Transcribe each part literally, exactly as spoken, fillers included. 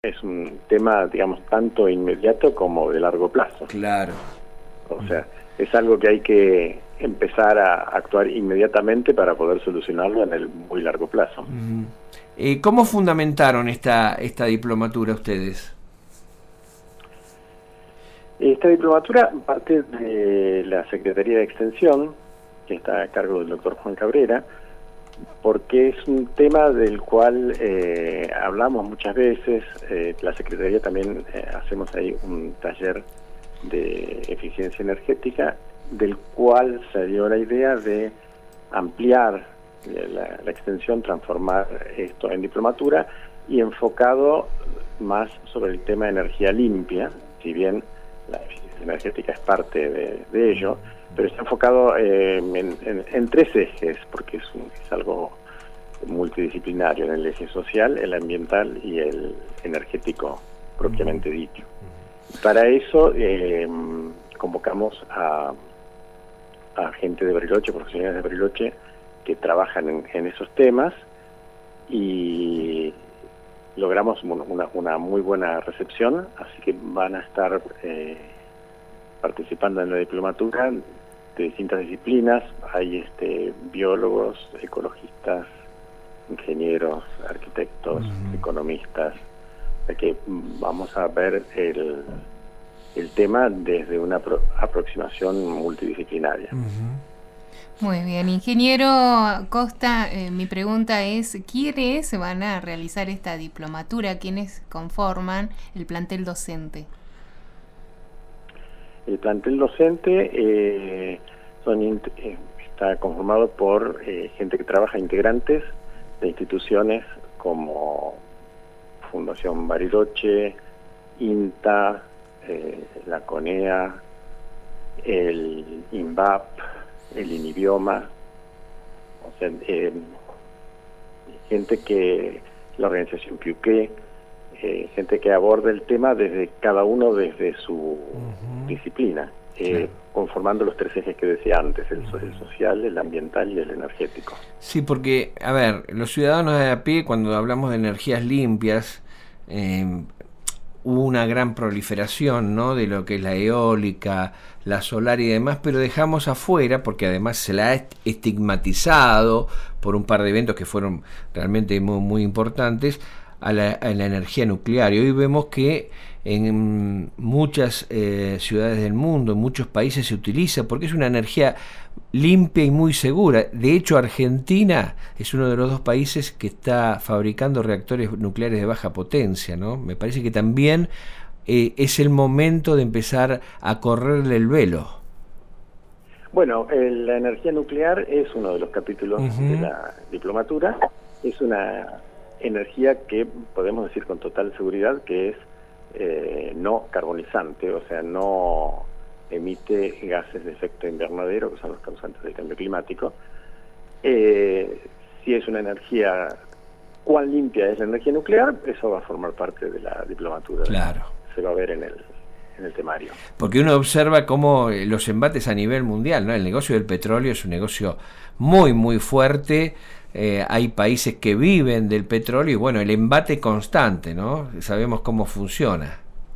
Es un tema, digamos, tanto inmediato como de largo plazo. Claro. O sea, es algo que hay que empezar a actuar inmediatamente para poder solucionarlo en el muy largo plazo. Uh-huh. eh, ¿Cómo fundamentaron esta, esta diplomatura ustedes? Esta diplomatura parte de la Secretaría de Extensión, que está a cargo del doctor Juan Cabrera, porque es un tema del cual eh, hablamos muchas veces. Eh, la Secretaría también eh, hacemos ahí un taller de eficiencia energética, del cual se dio la idea de ampliar la, la extensión, transformar esto en diplomatura y enfocado más sobre el tema de energía limpia, si bien la eficiencia energética es parte de, de ello, pero está enfocado eh, en, en, en tres ejes, porque es, un, es algo multidisciplinario, en el eje social, el ambiental y el energético propiamente dicho. Para eso eh, convocamos a, a gente de Bariloche, profesionales de Bariloche, que trabajan en, en esos temas, y logramos una, una muy buena recepción, así que van a estar eh, participando en la diplomatura de distintas disciplinas. Hay este biólogos, ecologistas, ingenieros, arquitectos, uh-huh. economistas, de que vamos a ver el, el tema desde una pro, aproximación multidisciplinaria. Uh-huh. Muy bien, ingeniero Costa, eh, mi pregunta es, ¿quiénes van a realizar esta diplomatura? ¿Quiénes conforman el plantel docente? El plantel docente eh, son, eh, está conformado por eh, gente que trabaja, integrantes de instituciones como Fundación Bariloche, INTA, eh, la CONEA, el INVAP, el INIBIOMA, o sea, eh, gente que, la organización Piuqué, eh, gente que aborda el tema desde cada uno desde su uh-huh. disciplina, eh, claro. conformando los tres ejes que decía antes, el, el social, el ambiental y el energético. Sí, porque, a ver, los ciudadanos de a pie, cuando hablamos de energías limpias, eh, hubo una gran proliferación, ¿no?, de lo que es la eólica, la solar y demás, pero dejamos afuera, porque además se la ha estigmatizado por un par de eventos que fueron realmente muy, muy importantes, a la, a la energía nuclear. Y hoy vemos que en muchas eh, ciudades del mundo, en muchos países se utiliza porque es una energía limpia y muy segura. De hecho, Argentina es uno de los dos países que está fabricando reactores nucleares de baja potencia, ¿no? Me parece que también eh, es el momento de empezar a correrle el velo. Bueno, eh, la energía nuclear es uno de los capítulos uh-huh. de la diplomatura. Es una energía que podemos decir con total seguridad que es eh, no carbonizante, o sea, no emite gases de efecto invernadero, que son los causantes del cambio climático. Eh, si es una energía, cuán limpia es la energía nuclear, eso va a formar parte de la diplomatura. Claro. Se va a ver en el, en el temario. Porque uno observa cómo los embates a nivel mundial, ¿no? El negocio del petróleo es un negocio muy, muy fuerte. Eh, hay países que viven del petróleo y bueno, el embate constante, ¿no? Sabemos cómo funciona.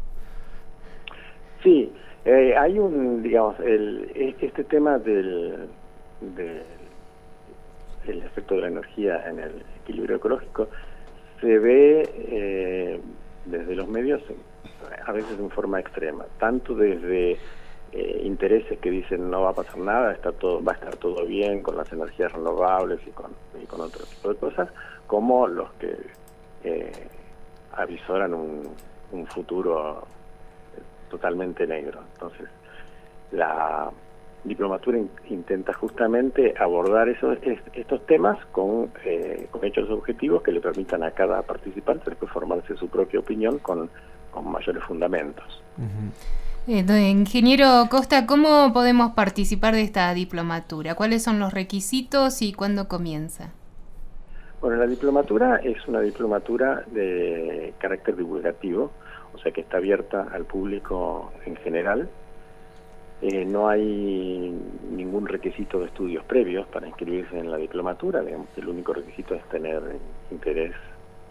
Sí, eh, hay un, digamos, el, este tema del, del el efecto de la energía en el equilibrio ecológico se ve eh, desde los medios a veces en forma extrema, tanto desde Eh, intereses que dicen no va a pasar nada, está todo, va a estar todo bien con las energías renovables y con, y con otro tipo de cosas, como los que eh, avisoran un, un futuro totalmente negro. Entonces, la diplomatura in, intenta justamente abordar esos, es, estos temas con, eh, con hechos objetivos que le permitan a cada participante después formarse su propia opinión con, con mayores fundamentos. Uh-huh. Eh, ingeniero Costa, ¿cómo podemos participar de esta diplomatura? ¿Cuáles son los requisitos y cuándo comienza? Bueno, la diplomatura es una diplomatura de carácter divulgativo, o sea que está abierta al público en general. Eh, no hay ningún requisito de estudios previos para inscribirse en la diplomatura. Digamos, el único requisito es tener interés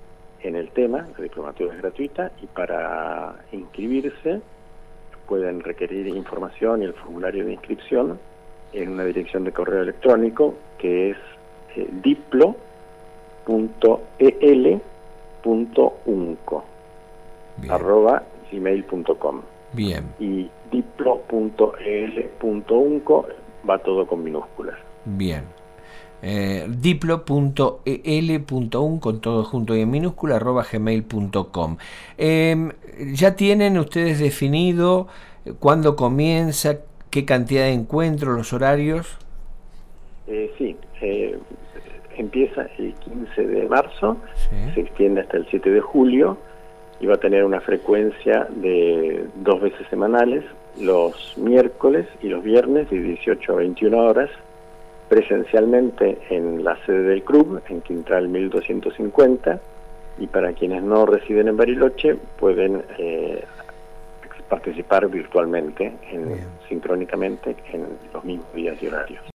en el tema. La diplomatura es gratuita y para inscribirse pueden requerir información y el formulario de inscripción en una dirección de correo electrónico que es eh, diplo punto e l punto unco arroba gmail punto com. Bien. Y diplo punto e l punto unco va todo con minúsculas. Bien. Eh, diplo punto e l punto unco con todo junto y en minúscula arroba gmail punto com. Eh, ¿Ya tienen ustedes definido cuándo comienza, qué cantidad de encuentros, los horarios? Eh, sí, eh, empieza el quince de marzo, Sí. se extiende hasta el siete de julio y va a tener una frecuencia de dos veces semanales, los miércoles y los viernes de dieciocho a veintiuna horas, presencialmente en la sede del club, en Quintral mil doscientos cincuenta, y para quienes no residen en Bariloche pueden eh, participar virtualmente, en, sincrónicamente, en los mismos días y horarios.